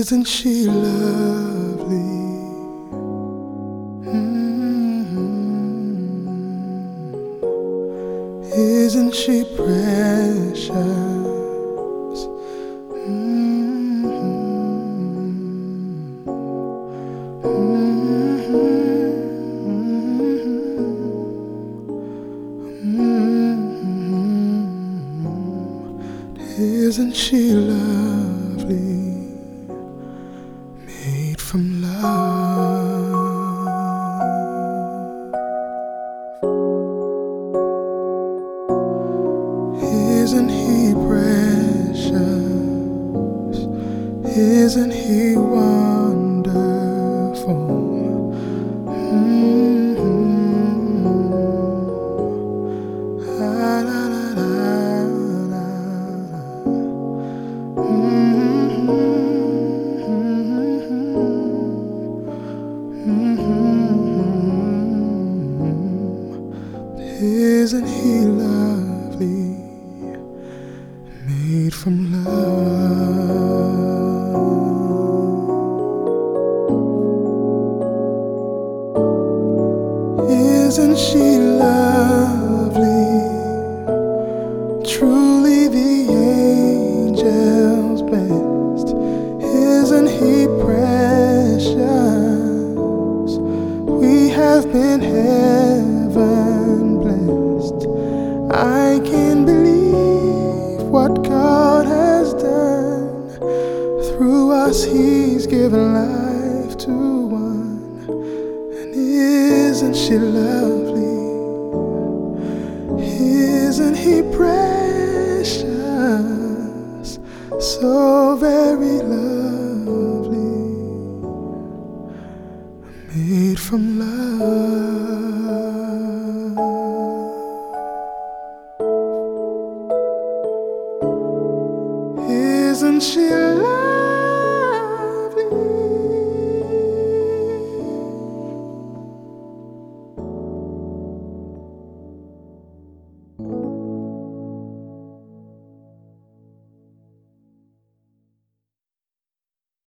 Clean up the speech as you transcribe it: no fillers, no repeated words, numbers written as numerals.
Isn't she lovely? Isn't she precious? Isn't she lovely? Made from love. Isn't he precious? Isn't he wonderful? Isn't he lovely? Made from love. Isn't she lovely? Truly the angel's best. Isn't he precious? We have been heaven blessed. I can believe what God has done. Through us He's given life to one. And isn't she lovely? Isn't he precious? So very lovely. Made from love.